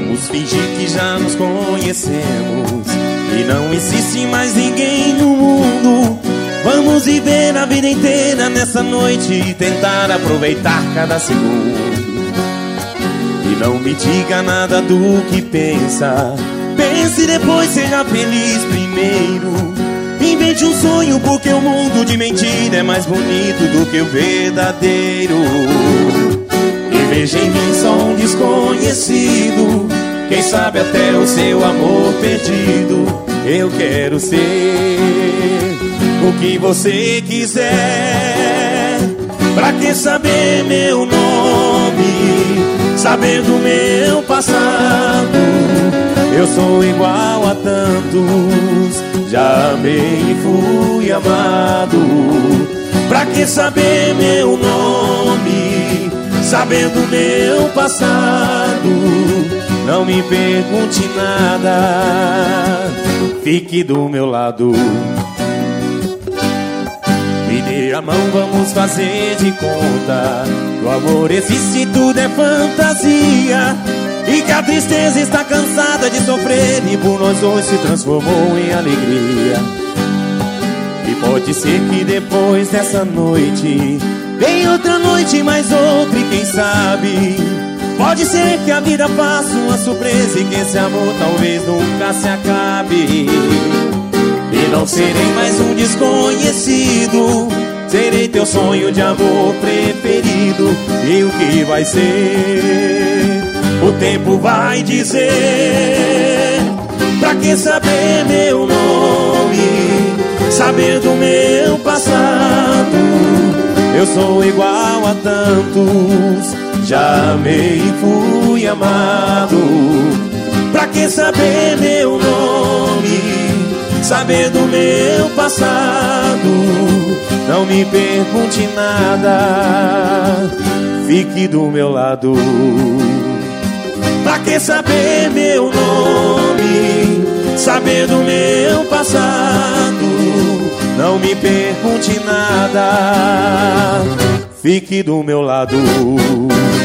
Vamos fingir que já nos conhecemos e não existe mais ninguém no mundo. Vamos viver a vida inteira nessa noite e tentar aproveitar cada segundo. E não me diga nada do que pensa. Pense e depois seja feliz primeiro. Invente um sonho, porque o mundo de mentira é mais bonito do que o verdadeiro. E veja em mim só um desconhecido, quem sabe até o seu amor perdido. Eu quero ser o que você quiser. Pra que saber meu nome, saber do meu passado? Eu sou igual a tantos, já amei e fui amado. Pra que saber meu nome, saber do meu passado? Não me pergunte nada, fique do meu lado. Me dê a mão, vamos fazer de conta que o amor existe, tudo é fantasia, e que a tristeza está cansada de sofrer e por nós dois se transformou em alegria. E pode ser que depois dessa noite vem outra noite, mais outra, e quem sabe pode ser que a vida faça uma surpresa e que esse amor talvez nunca se acabe. E não serei mais um desconhecido, serei teu sonho de amor preferido. E o que vai ser, o tempo vai dizer. Pra que saber meu nome, saber do meu passado? Eu sou igual a tantos, já amei e fui amado. Pra que saber meu nome, saber do meu passado? Não me pergunte nada, fique do meu lado. Pra que saber meu nome, saber do meu passado? Não me pergunte nada, fique do meu lado.